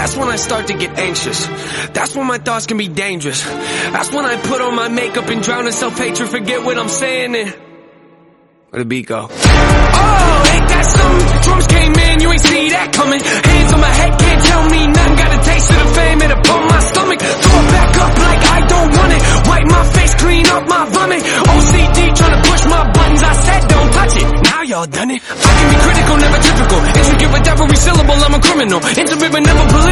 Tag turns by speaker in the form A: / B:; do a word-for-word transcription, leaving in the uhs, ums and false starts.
A: That's when I start to get anxious. That's when my thoughts can be dangerous. That's when I put on my makeup and drown in self-hatred. Forget what I'm saying and where'd the beat go? Oh, ain't that something? Drums came in, you ain't see that coming. Hands on my head, can't tell me nothing. Got a taste of the fame, it'll pump my stomach. Throw it back up like I don't want it. Wipe my face, clean up my vomit. O C D trying to push my buttons. I said don't touch it, now y'all done it. I can be critical, never typical. Intricate with every syllable, I'm a criminal. Intimate but never political.